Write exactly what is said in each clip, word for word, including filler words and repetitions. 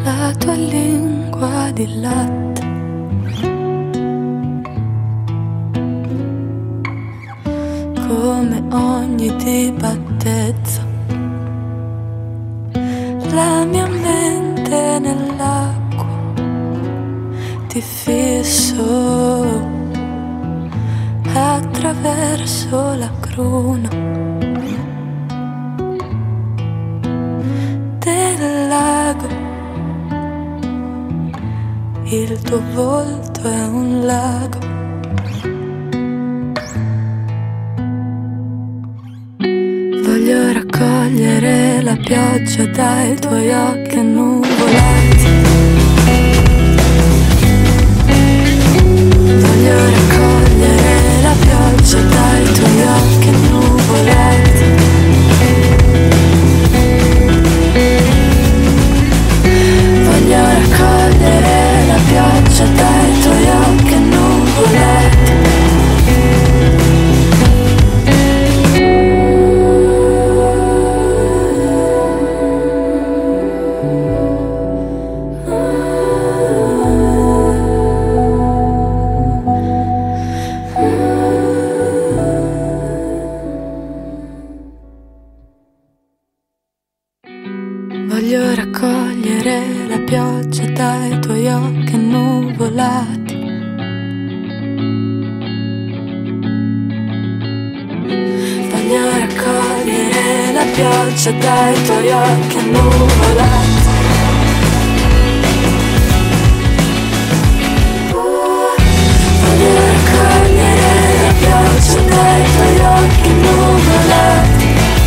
la tua lingua di latte. Come ogni dibattezza, la mia mente nell'acqua, ti fisso attraverso la cruna del lago. Il tuo volto è un lago. Voglio raccogliere la pioggia dai tuoi occhi annuvolati. Voglio raccogliere la pioggia dai tuoi occhi annuvolati. Voglio raccogliere la pioggia dai tuoi occhi annuvolati. Voglio raccogliere la pioggia dai tuoi occhi annuvolati. Voglio raccogliere la pioggia dai tuoi occhi annuvolati. Voglio raccogliere la pioggia dai tuoi occhi annuvolati.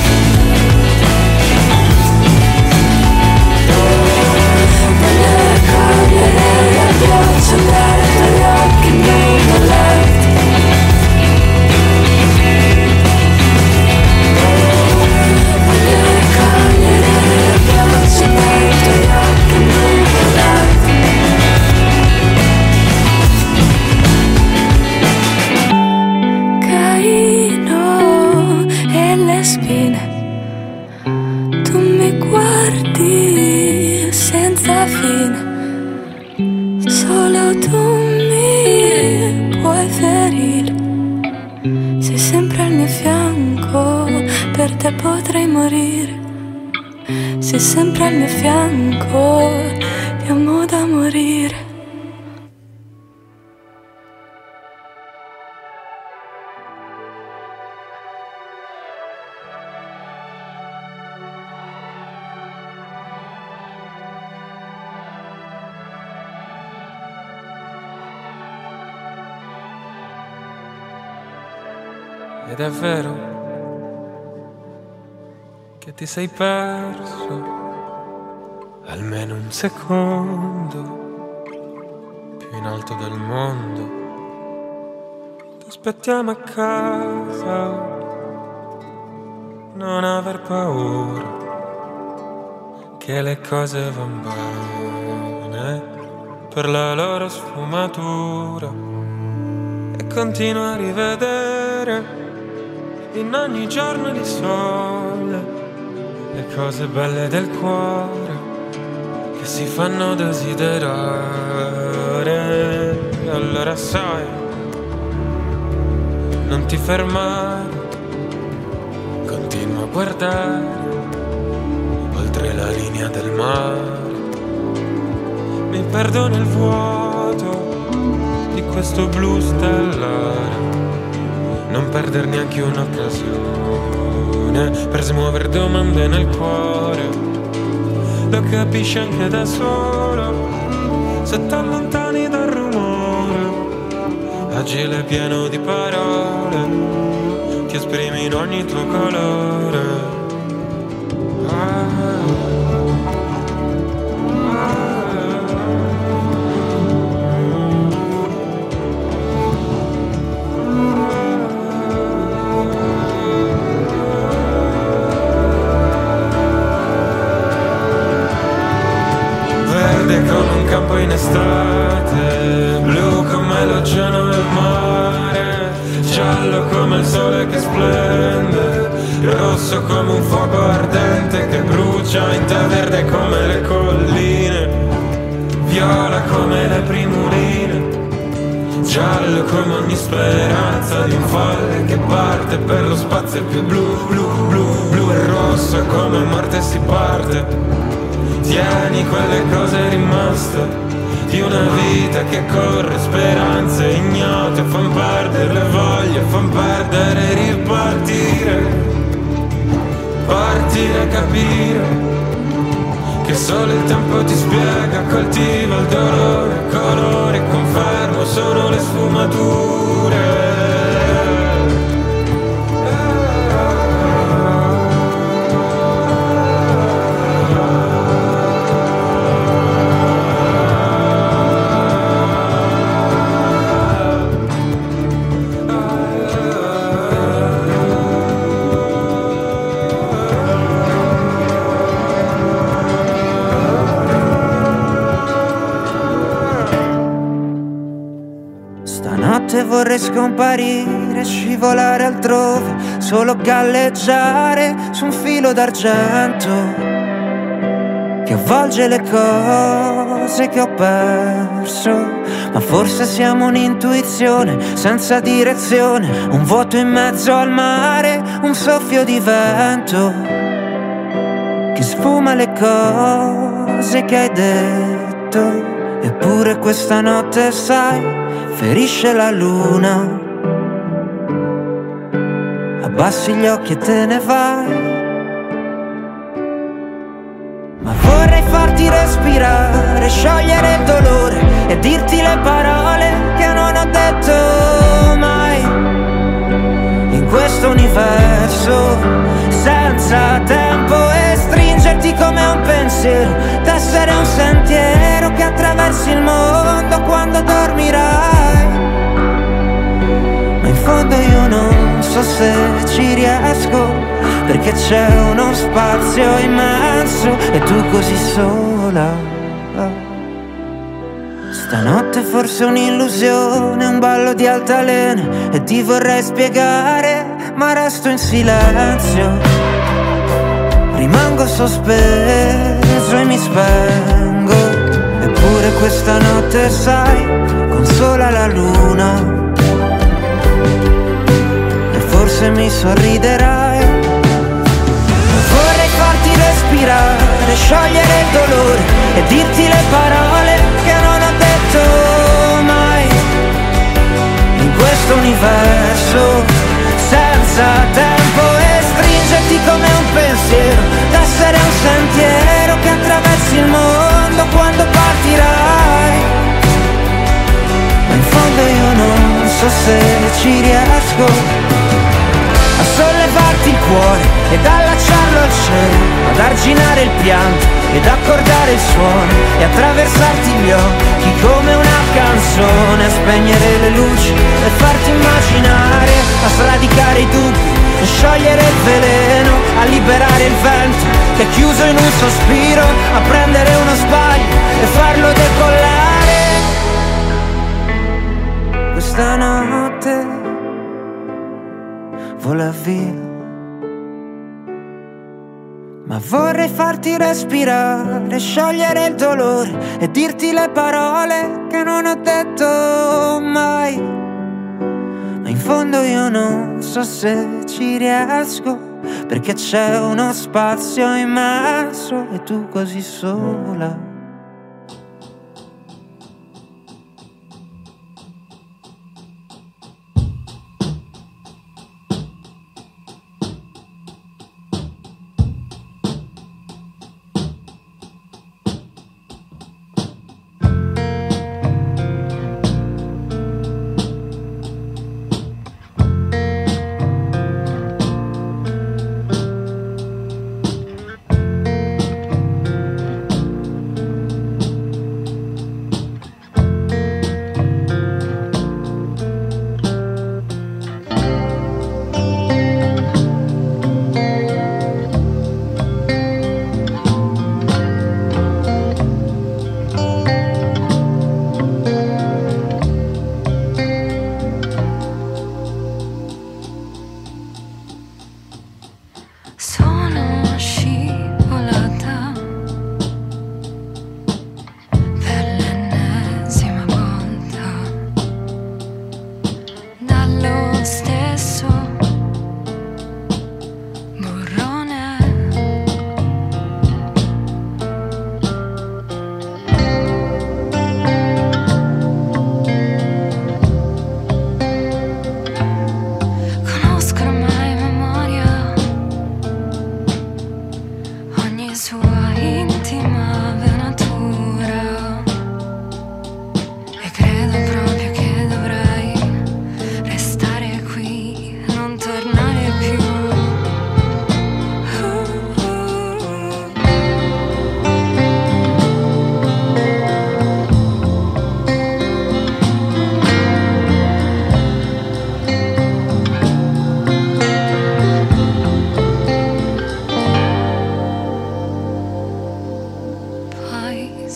La pioggia dai tuoi occhi annuvolati. Voglio raccogliere la pioggia dai tuoi occhi annuvolati. Caino e le spine, tu mi guardi senza fine. Solo tu mi puoi ferire, sei sempre al mio fianco, per te potrei morire. Sei sempre al mio fianco, ti amo da morire. Ed è vero che ti sei perso almeno un secondo più in alto del mondo. Ti aspettiamo a casa, non aver paura che le cose van bene per la loro sfumatura, e continua a rivedere in ogni giorno di sole le cose belle del cuore che si fanno desiderare. E allora sai, non ti fermare, continua a guardare oltre la linea del mare. Mi perdo nel vuoto di questo blu stellare, non perder neanche un'occasione per smuovere domande nel cuore. Lo capisci anche da solo se t'allontani dal rumore, agile pieno di parole, ti esprimi in ogni tuo colore. Ah. Campo in estate, blu come l'oceano e il mare, giallo come il sole che splende, come un fuoco ardente che brucia in te, verde come le colline. le primuline, giallo come ogni speranza di un folle che parte per lo spazio più blu, blu, blu, blu e rosso, come morte si parte. Tieni quelle cose rimaste di una vita che corre, speranze ignote, fan perdere le voglie, fan perdere ripartire, partire, capire che solo il tempo ti spiega, coltiva il dolore, colore, confermo, sono le sfumature. Vorrei scomparire, scivolare altrove, solo galleggiare su un filo d'argento che avvolge le cose che ho perso. Ma forse siamo un'intuizione senza direzione, un vuoto in mezzo al mare, un soffio di vento che sfuma le cose che hai detto. Eppure questa notte, sai, ferisce la luna. Abbassi gli occhi e te ne vai. Ma vorrei farti respirare, sciogliere il dolore e dirti le parole che non ho detto mai. In questo universo senza tempo e stringerti come un pensiero, tessere un sentiero che attraversi il mondo quando dormirai. Ma in fondo io non so se ci riesco, perché c'è uno spazio immenso e tu così sola. Stanotte forse un'illusione, un ballo di altalene e ti vorrei spiegare, ma resto in silenzio. Rimango sospeso e mi spengo. Eppure questa notte, sai, consola la luna. E forse mi sorriderai. Vorrei farti respirare, sciogliere il dolore e dirti le parole che non ho detto mai. In questo universo senza tempo e stringerti come un pensiero, tessere un sentiero che attraversi il mondo quando partirai. Ma in fondo io non so se ci riesco a sollevarti il cuore ed allacciarlo al cielo, ad arginare il pianto ed accordare il suono e attraversarti gli occhi come una canzone, a spegnere le luci e farti immaginare, a sradicare i dubbi e sciogliere il veleno, a liberare il vento che è chiuso in un sospiro, a prendere uno sbaglio e farlo decollare. Questa notte vola via, ma vorrei farti respirare, sciogliere il dolore e dirti le parole che non ho detto mai. Ma in fondo io non so se ci riesco, perché c'è uno spazio immenso e tu così sola.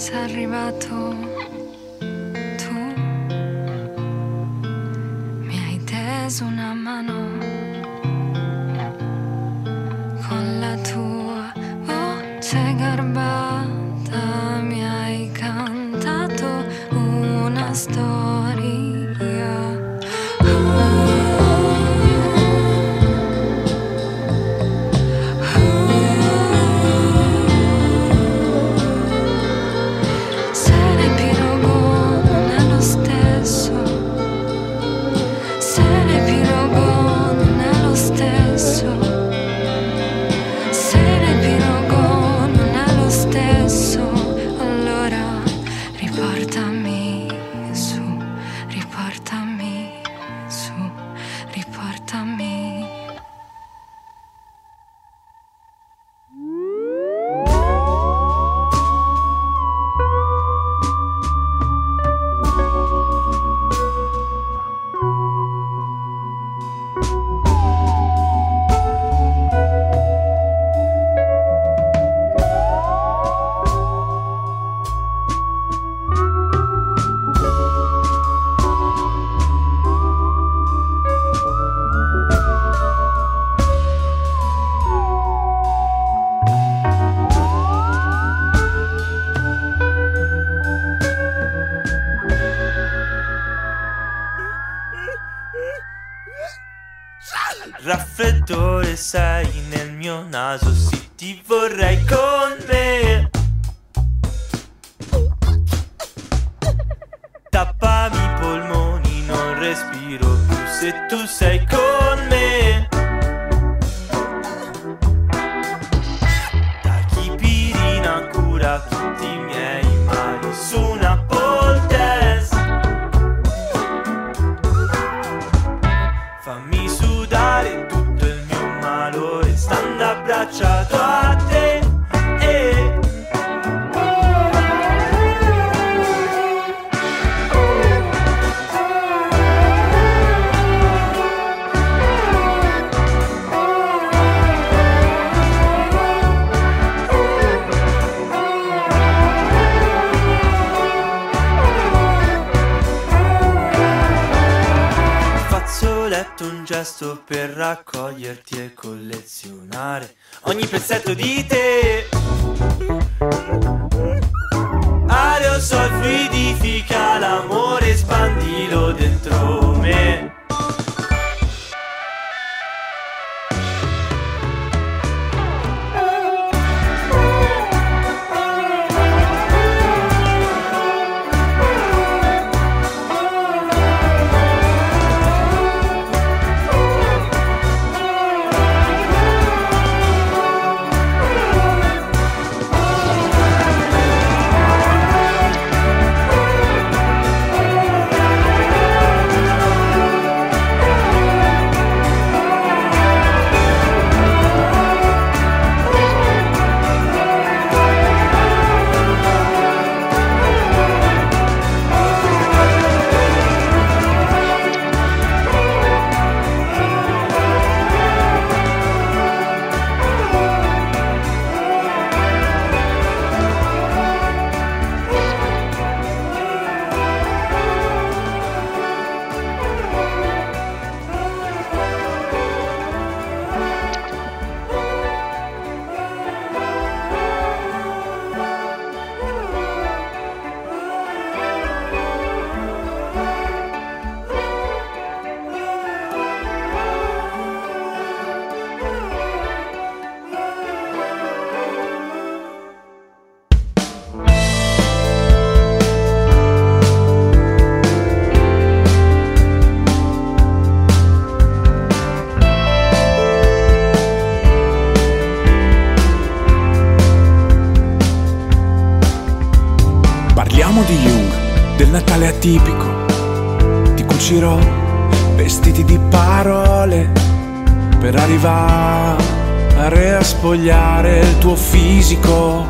sei arrivato tu, mi hai teso una mano con la tua voce garbata, mi hai cantato una storia. Raffreddore sei nel mio naso, sì ti vorrei con me. Tappami i polmoni, non respiro più se tu sei con me. Tachipirina cura tutti i miei mali su una pole dance. Fammi sudare tutto il mio malore stando abbracciato a te, eh. Un gesto per raccoglierti e collezionare ogni pezzetto di te. Aerosol fluidifica l'amore, spandilo dentro me. Natale atipico, ti cucirò vestiti di parole per arrivare a spogliare il tuo fisico.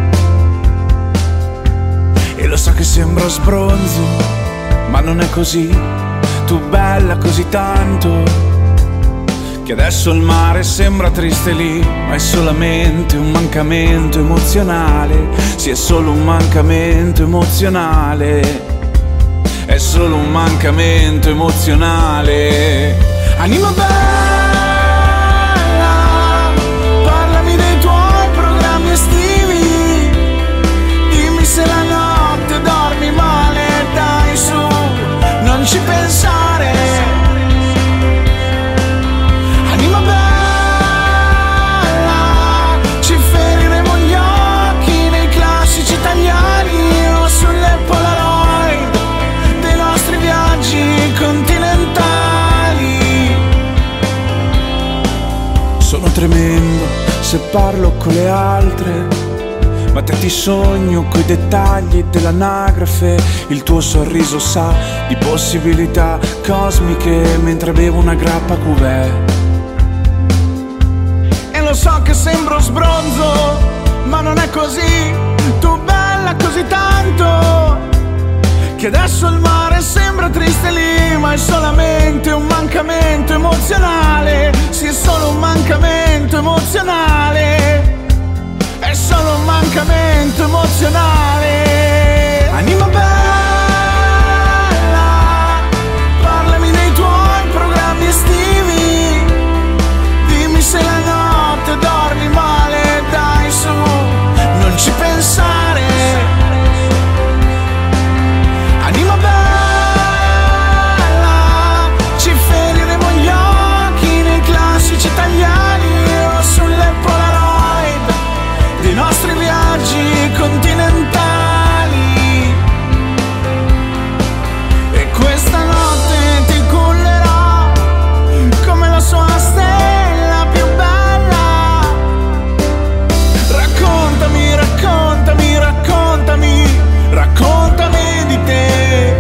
E lo so che sembra sbronzo, ma non è così. Tu bella così tanto Che adesso il mare sembra triste lì, ma è solamente un mancamento emozionale. Sì, è solo un mancamento emozionale. È solo un mancamento emozionale. Anima bella, parlami dei tuoi programmi estivi. Dimmi se la notte dormi male, dai su, non ci pensare. Sono tremendo se parlo con le altre, ma te ti sogno coi dettagli dell'anagrafe. Il tuo sorriso sa di possibilità cosmiche mentre bevo una grappa cuvée. E lo so che sembro sbronzo, ma non è così. Tu bella così tanto, che adesso il mare sembra triste lì, ma è solamente un mancamento emozionale. Sì, è solo un mancamento emozionale. È solo un mancamento emozionale. Anima bella, parlami dei tuoi programmi estivi. Dimmi se la notte dormi male, dai su, non ci pensare. Anima bella, ci feriremo gli occhi nei classici italiani o sulle Polaroid dei nostri viaggi continentali. E questa notte ti cullerò come la sua stella più bella. Raccontami, raccontami, raccontami, raccontami di te.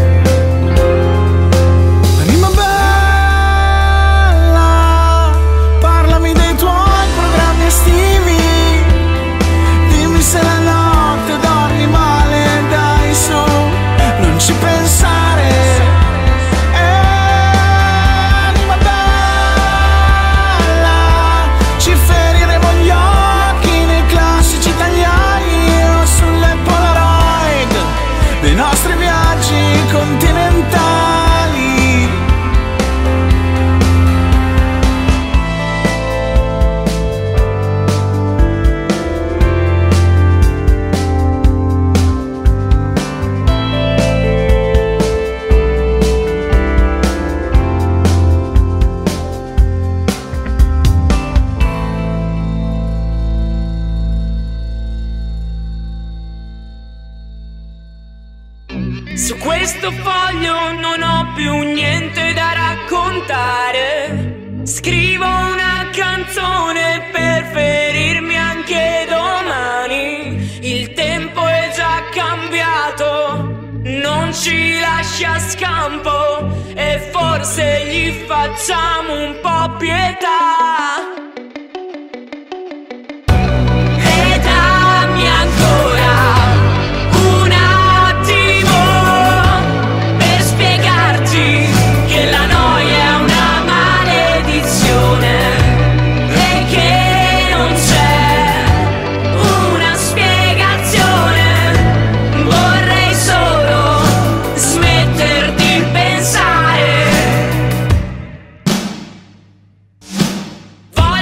Anima bella, parlami dei tuoi programmi estivi. Dimmi se la notte dormi male, dai su, non ci pensare. Eh, anima bella, ci feriremo gli occhi nei classici italiani o sulle Polaroid dei nostri viaggi continentali. Su questo foglio non ho più niente da raccontare. Scrivo una canzone per ferirmi anche domani. Il tempo è già cambiato, non ci lascia scampo, e forse gli facciamo un po' pietà. E dammi ancora che la noia è una maledizione e che non c'è una spiegazione. Vorrei solo smetter di pensare. Voglio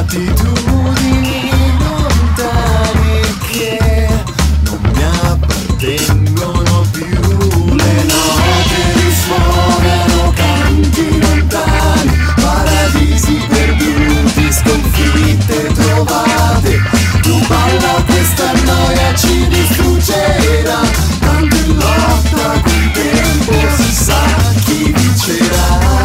attitudini lontane che non mi appartengono più. Le note risuonano canti lontani, paradisi perduti, sconfitte trovate. Tu balla, questa noia ci distruggerà, tanto in lotta col tempo si sa chi vincerà.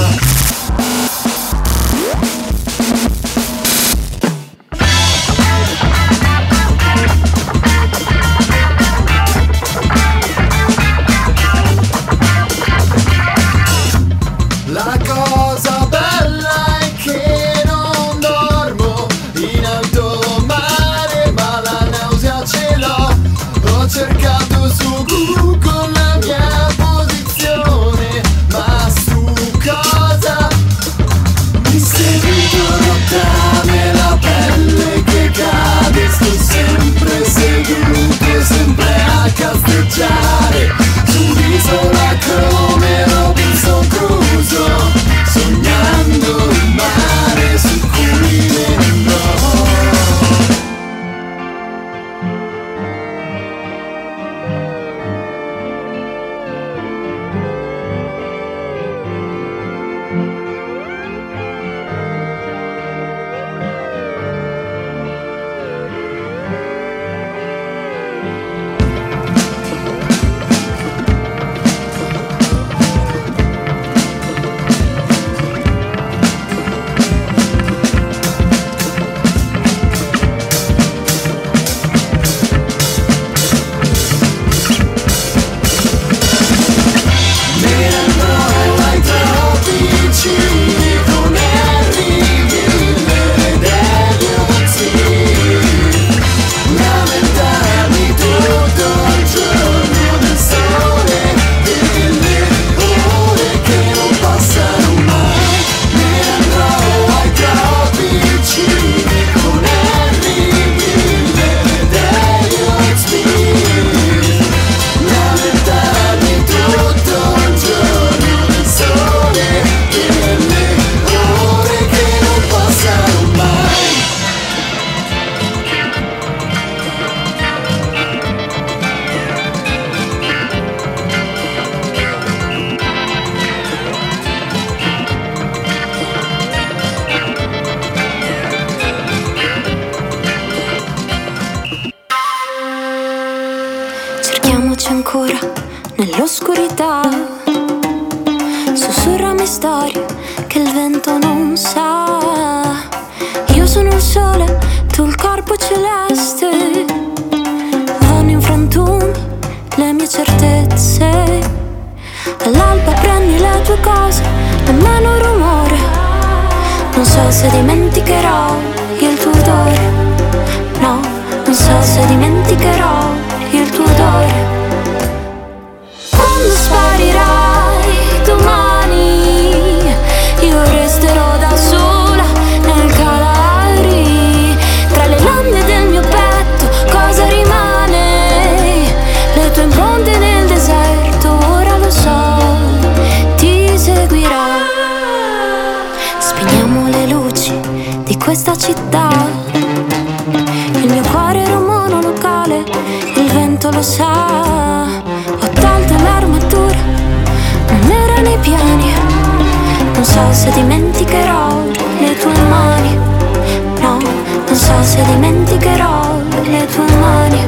La cosa bella è che non dormo in alto mare, ma la nausea ce l'ho. Ho cercato su Google la mia posizione, ma su cosa? Mi seguito rottame, la pelle che cade. Sto sempre seduto, sempre a casteggiare sull'isola come Robinson Crusoe, sognando il mare su cui ne andrò. Cerchiamoci ancora nell'oscurità, sussurrami storie che il vento non sa. Io sono il sole, tu il corpo celeste, vanno in frantumi le mie certezze. All'alba prendi le tue cose, nemmeno rumore. Non so se dimenticherò il tuo odore, no, non so se dimenticherò il tuo odore. Quando sparirai domani, io resterò da sola nel Calabria. Tra le lande del mio petto cosa rimane? Le tue impronte nel deserto, ora lo so, ti seguirò. Spegniamo le luci di questa città, il mio cuore era un monolocale, il vento lo sa. Ho tolto l'armatura, non era nei piani. Non so se dimenticherò le tue mani, no, non so se dimenticherò le tue mani.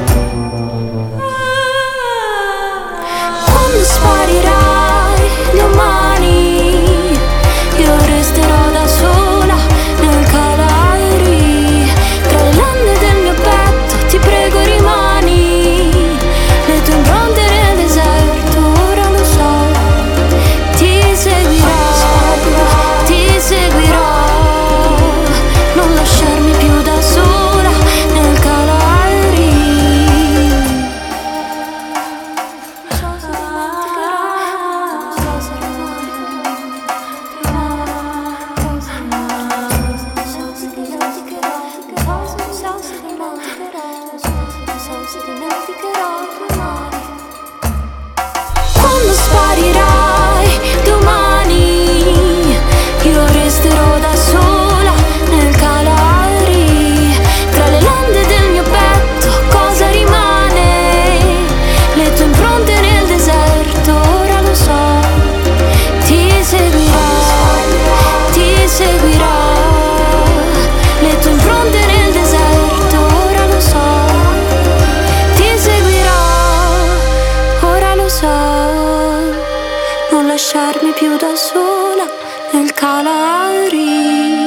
Quando sparirai domani, io resterò da sola nel Calabria. Tra le lande del mio petto, ti prego rimani. Le tue impronte nel deserto, ora lo so, ti seguirò, ti seguirò. sentirmi più da sola nel Kalahari.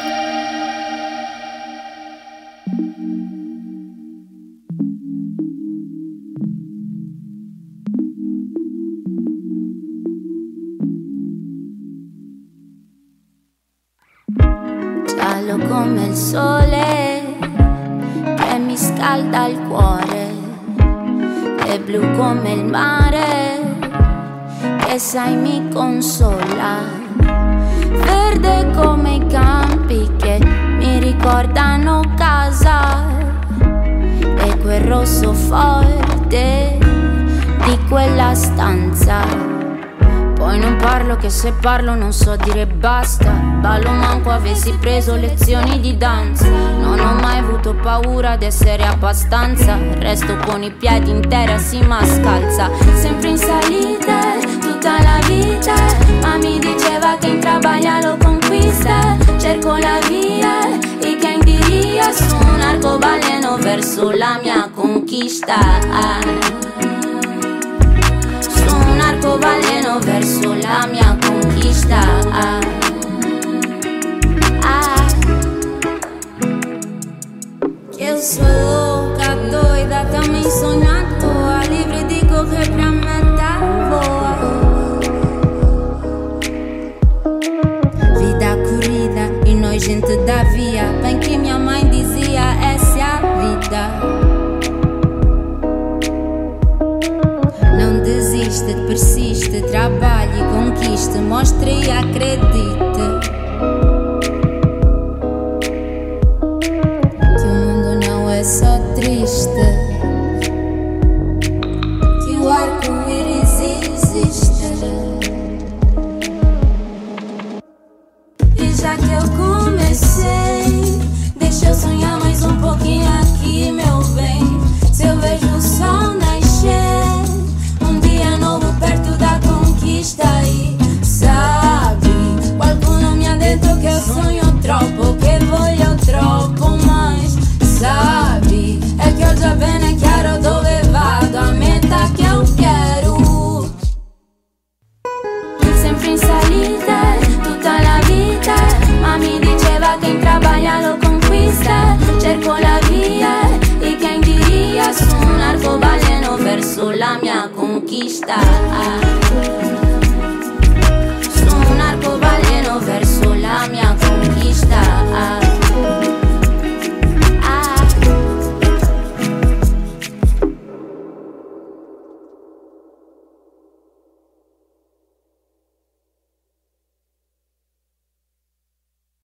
Giallo come il sole che mi scalda il cuore, e blu come il mare che sai mi consola, verde come i campi che mi ricordano casa, e quel rosso forte di quella stanza. Poi non parlo che se parlo non so dire basta. Ballo manco avessi preso lezioni di danza. Non ho mai avuto paura d'essere abbastanza. Resto con i piedi in terra, si ma scalza. Sempre in salita, tutta la vita. Ma mi diceva che in Travaglia lo conquista. Cerco la via e che indiria su un arcobaleno verso la mia conquista. Un arcobaleno verso la mia conquista. Ah, ah. Eu sou louca, doida, também sonho à toa, livre de correr pra matar voa. Vida corrida e nós gente da